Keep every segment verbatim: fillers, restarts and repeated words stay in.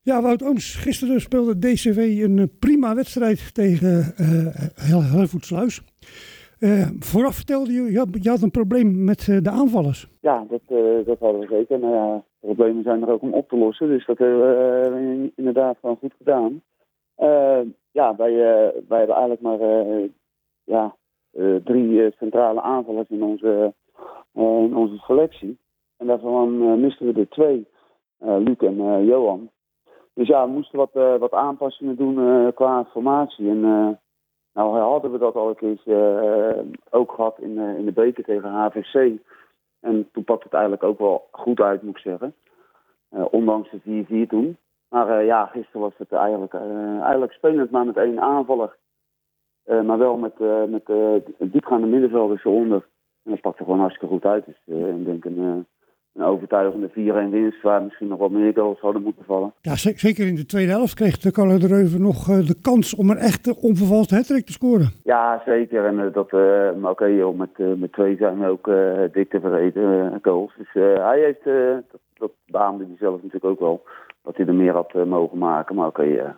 Ja, Wout Ooms, gisteren speelde D C V een prima wedstrijd tegen uh, Hellevoetsluis. Uh, vooraf vertelde je, je had, je had een probleem met uh, de aanvallers. Ja, dat, uh, dat hadden we zeker. Nou ja, problemen zijn er ook om op te lossen. Dus dat hebben we uh, inderdaad gewoon goed gedaan. Uh, ja, wij, uh, wij hebben eigenlijk maar uh, ja, uh, drie uh, centrale aanvallers in onze, uh, in onze selectie. En daarvan uh, misten we er twee, uh, Luc en uh, Johan. Dus ja, we moesten wat, uh, wat aanpassingen doen uh, qua formatie. En uh, nou hadden we dat al een keertje uh, ook gehad in, uh, in de beker tegen H V C. En toen pakte het eigenlijk ook wel goed uit, moet ik zeggen. Uh, ondanks de vier vier toen. Maar uh, ja, gisteren was het eigenlijk, uh, eigenlijk spelend, maar met één aanvaller. Uh, maar wel met, uh, met uh, diepgaande middenvelders eronder. En dat pakte gewoon hartstikke goed uit. Dus uh, ik denk een, uh, een overtuigende vier-een winst, waar misschien nog wat meer goals hadden moeten vallen. Ja, z- zeker in de tweede helft kreeg de Carlo de Reuven nog uh, de kans om een echte onvervalste hattrick te scoren. Ja, zeker. En uh, dat, uh, maar oké, okay, met, uh, met twee zijn we ook uh, dik tevreden uh, goals. Dus uh, hij heeft, uh, dat, dat beaamde hij zelf natuurlijk ook wel, dat hij er meer had uh, mogen maken. Maar oké, okay, uh,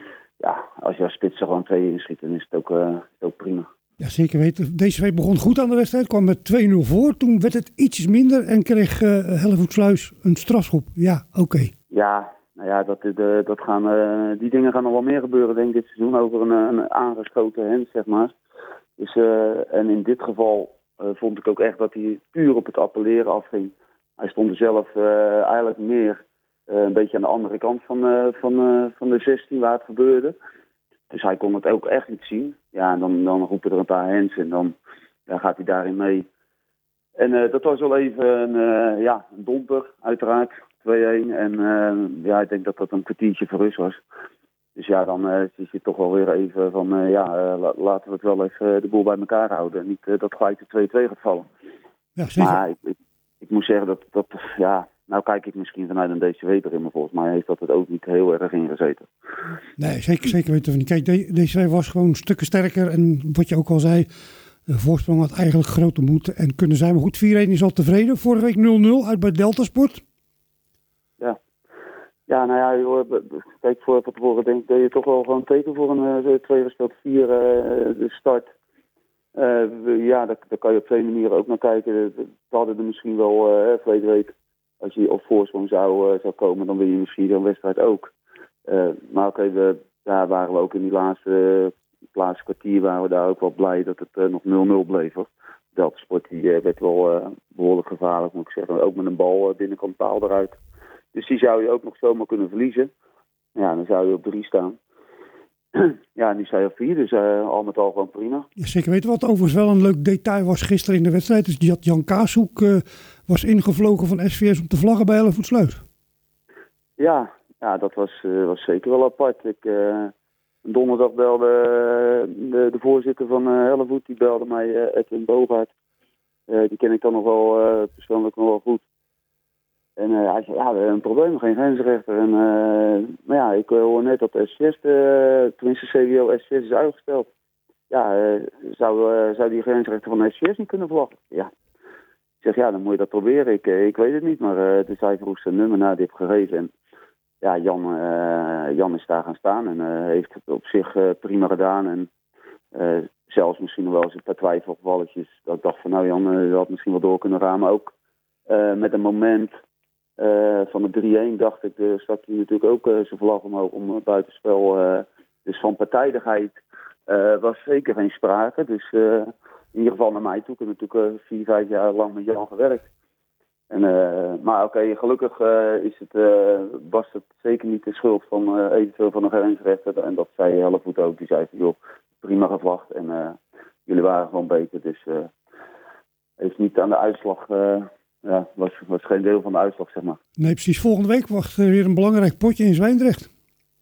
ja, als je als spits er gewoon twee inschiet, dan is het ook, uh, is het ook prima. Ja, zeker weten. D C V begon goed aan de wedstrijd, kwam met twee nul voor. Toen werd het ietsjes minder en kreeg uh, Hellevoetsluis een strafschop. Ja, oké. Okay. Ja, nou ja, dat, de, dat gaan, uh, die dingen gaan nog wel meer gebeuren, denk ik, dit seizoen. Over een, een aangeschoten hand, zeg maar. Dus, uh, en in dit geval uh, vond ik ook echt dat hij puur op het appelleren afging. Hij stond er zelf uh, eigenlijk meer uh, een beetje aan de andere kant van, uh, van, uh, van de zestien waar het gebeurde. Dus hij kon het ook echt niet zien. Ja, en dan, dan roepen er een paar hands en dan ja, gaat hij daarin mee. En uh, dat was wel even een, uh, ja, een domper, uiteraard. twee-een. En uh, ja, ik denk dat dat een kwartiertje voor rust was. Dus ja, dan uh, is je toch wel weer even van, uh, ja, uh, la- laten we het wel even uh, de boel bij elkaar houden. Niet uh, dat gelijk de twee-twee gaat vallen. Ja, zeker. Maar ik, ik, ik moet zeggen dat, dat, ja, nou kijk ik misschien vanuit een D C W erin, maar volgens mij heeft dat het ook niet heel erg ingezeten. Nee, zeker, zeker weten we niet. Kijk, D C W was gewoon stukken sterker en wat je ook al zei, de voorsprong had eigenlijk groter moeten en kunnen zijn. Maar goed, vier-een is al tevreden. Vorige week nul nul uit bij Deltasport. Ja. Ja, nou ja, joh, kijk, voor van tevoren denk ik dat je toch wel gewoon teken voor een uh, twee gespeeld vier uh, de start. Uh, we, ja, daar, daar kan je op twee manieren ook naar kijken. We hadden er misschien wel, uh, verleden week, als je op voorsprong zou, uh, zou komen, dan win je misschien een wedstrijd ook. Uh, maar oké, okay, daar waren we ook in die laatste, uh, laatste kwartier waren we daar ook wel blij dat het uh, nog nul nul bleef. Hoor. Deltasport die uh, werd wel uh, behoorlijk gevaarlijk, moet ik zeggen. Ook met een bal uh, binnenkant paal eruit. Dus die zou je ook nog zomaar kunnen verliezen. Ja, dan zou je op drie staan. Ja, en nu sta je op vier, dus uh, al met al gewoon prima. Ja, zeker weten wat overigens wel een leuk detail was gisteren in de wedstrijd. Dus dat Jan Kaashoek uh, was ingevlogen van S V S om te vlaggen bij Hellevoetsluis. Ja, ja, dat was, uh, was zeker wel apart. Ik, uh, donderdag belde uh, de, de voorzitter van uh, Hellevoet, die belde mij, uh, Edwin Bogaert. Uh, die ken ik dan nog wel uh, persoonlijk nog wel goed. En uh, hij zei, ja, we hebben een probleem, geen grensrechter. En, uh, maar ja, ik hoor net dat de S V S, uh, tenminste C W O S V S is uitgesteld. Ja, uh, zou, uh, zou die grensrechter van de S V S niet kunnen vlaggen? Ja. Ik zeg, ja, dan moet je dat proberen. Ik, uh, ik weet het niet, maar uh, dus hij vroeg zijn nummer naar, die heb gegeven. En ja, Jan, uh, Jan is daar gaan staan en uh, heeft het op zich uh, prima gedaan. En uh, zelfs misschien nog wel eens een paar twijfelgevalletjes. Dat ik dacht van, nou Jan, uh, je had misschien wel door kunnen ramen. Ook uh, met een moment... Uh, van de drie-een dacht ik, uh, stak hij natuurlijk ook uh, zijn vlag omhoog om uh, buitenspel. Uh, dus van partijdigheid uh, was zeker geen sprake. Dus uh, in ieder geval naar mij toe. Ik heb natuurlijk uh, vier, vijf jaar lang met Jan gewerkt. En, uh, maar oké, okay, gelukkig uh, is het, uh, was het zeker niet de schuld van uh, eventueel van een grensrechter. En dat zei Hellevoet ook. Die zei van, joh, prima gevlacht. En uh, jullie waren gewoon beter. Dus uh, heeft niet aan de uitslag... Uh, Ja, was, was geen deel van de uitslag, zeg maar. Nee, precies. Volgende week wacht er weer een belangrijk potje in Zwijndrecht.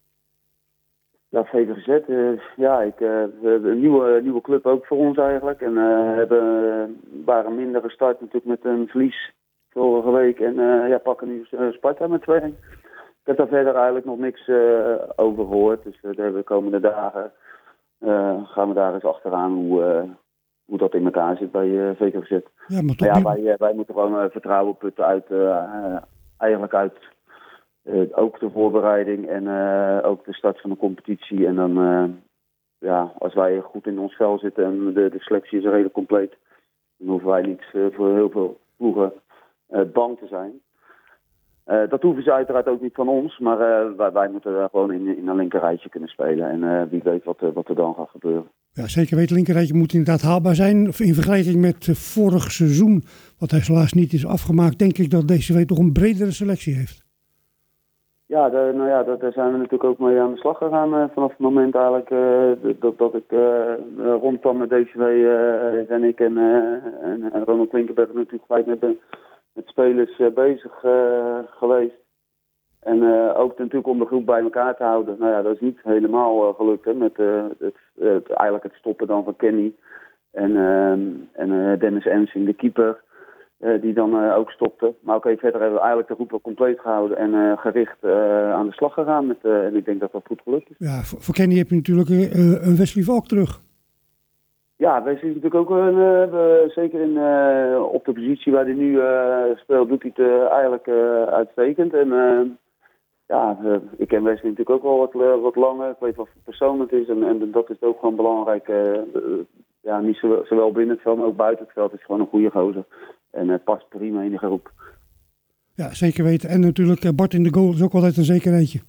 Ja, V V Z. Uh, ja, ik, uh, we hebben een nieuwe, nieuwe club ook voor ons eigenlijk. En uh, hebben, uh, waren minder gestart natuurlijk met een verlies vorige week. En uh, ja, pakken nu uh, Sparta met twee-een. Ik heb daar verder eigenlijk nog niks uh, over gehoord. Dus uh, de komende dagen uh, gaan we daar eens achteraan hoe... Uh, hoe dat in elkaar zit bij uh, V K V Z. Ja, maar, maar ja, wij, uh, wij moeten gewoon uh, vertrouwen putten uit, uh, uh, eigenlijk uit, uh, ook de voorbereiding en uh, ook de start van de competitie. En dan, uh, ja, als wij goed in ons vel zitten en de, de selectie is redelijk compleet, dan hoeven wij niet uh, voor heel veel ploegen uh, bang te zijn. Uh, dat hoeven ze uiteraard ook niet van ons, maar uh, wij, wij moeten daar gewoon in, in een linkerrijtje kunnen spelen. En uh, wie weet wat, uh, wat er dan gaat gebeuren. Ja, zeker weten. Linkerrijtje moet inderdaad haalbaar zijn. In vergelijking met uh, vorig seizoen, wat helaas niet is afgemaakt, denk ik dat D C W toch een bredere selectie heeft. Ja, de, nou ja, daar zijn we natuurlijk ook mee aan de slag gegaan uh, vanaf het moment eigenlijk uh, dat, dat ik uh, rondkwam met D C W uh, en ik en, uh, en, en Ronald Klinkenberg natuurlijk gelijk met, met spelers uh, bezig uh, geweest. En uh, ook natuurlijk om de groep bij elkaar te houden. Nou ja, dat is niet helemaal uh, gelukt hè, met uh, het, het, eigenlijk het stoppen dan van Kenny en, uh, en uh, Dennis Ensing, de keeper. Uh, die dan uh, ook stopte. Maar oké, okay, verder hebben we eigenlijk de groep wel compleet gehouden en uh, gericht uh, aan de slag gegaan. Met, uh, en ik denk dat dat goed gelukt is. Ja, voor, voor Kenny heb je natuurlijk uh, een Wesley Valk terug. Ja, Wesley is natuurlijk ook een, uh, zeker in, uh, op de positie waar hij nu uh, speelt, doet hij het uh, eigenlijk uh, uitstekend. En uh, ja, uh, ik ken Wesley natuurlijk ook wel wat, uh, wat langer. Ik weet wat voor persoon het is en, en dat is ook gewoon belangrijk. Uh, uh, ja, niet zowel, zowel binnen het veld, maar ook buiten het veld. Het is gewoon een goede gozer. En het uh, past prima in de groep. Ja, zeker weten. En natuurlijk uh, Bart in de goal is ook altijd een zekerheidje.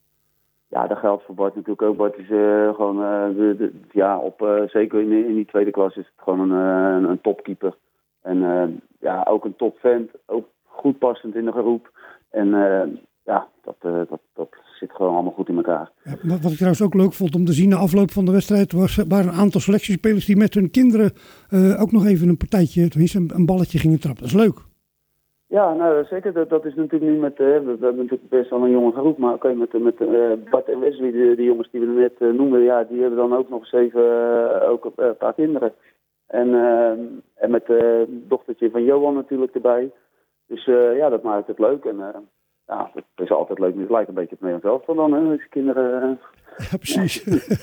Ja, dat geldt voor Bart natuurlijk ook. Bart is uh, gewoon, uh, de, de, ja, op, uh, zeker in, in die tweede klas is het gewoon een, uh, een topkeeper. En uh, ja, ook een topvent. Ook goed passend in de groep. En uh, ja, dat, uh, dat, dat zit gewoon allemaal goed in elkaar. Ja, wat, wat ik trouwens ook leuk vond om te zien na afloop van de wedstrijd, was, waren een aantal selectiespelers die met hun kinderen uh, ook nog even een partijtje, tenminste een, een balletje gingen trappen. Dat is leuk. Ja, nou zeker. Dat, dat is natuurlijk nu met, uh, we, we hebben natuurlijk best wel een jonge groep, maar oké, okay, met, met uh, Bart en Wesley, de, de jongens die we net uh, noemden, ja, die hebben dan ook nog eens even uh, ook uh, een paar kinderen. En, uh, en met het uh, dochtertje van Johan natuurlijk erbij. Dus uh, ja, dat maakt het leuk. En uh, ja, het is altijd leuk. Het lijkt een beetje op Nederland zelf van dan, hè, als kinderen... Uh, ja, precies.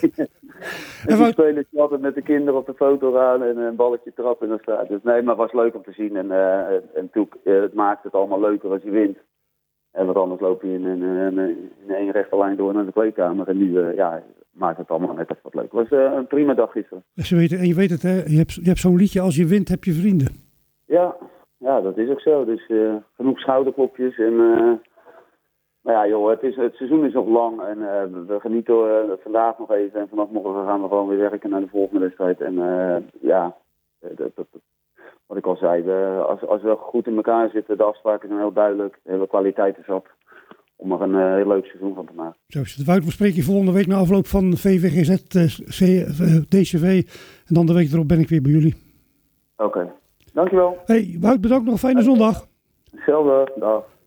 en die spelen altijd met de kinderen op de foto gaan en een balletje trappen. En dan staat. Dus nee, maar het was leuk om te zien. En, uh, en toen, uh, het maakt het allemaal leuker als je wint. En want anders loop je in, in, in, in één rechte lijn door naar de kleedkamer. En nu uh, ja, maakt het allemaal net even wat leuk. Het was uh, een prima dag gisteren. Ze weten, en je weet het, hè? Je hebt, je hebt zo'n liedje, als je wint heb je vrienden. Ja, ja, dat is ook zo. Dus uh, genoeg schouderklopjes en... Uh, Maar ja, joh, het, is, het seizoen is nog lang en uh, we genieten uh, vandaag nog even. En vanaf morgen gaan we gewoon weer werken naar de volgende wedstrijd. En uh, ja, dat, dat, dat, wat ik al zei, we, als, als we goed in elkaar zitten, de afspraken zijn heel duidelijk. De hele kwaliteiten zat om er een uh, heel leuk seizoen van te maken. Zo is het. Wout, we spreken je volgende week na afloop van V V G Z, uh, D C W. En dan de week erop ben ik weer bij jullie. Oké, okay. Dankjewel. Hey, Wout, bedankt nog. Fijne zondag. Hetzelfde, dag.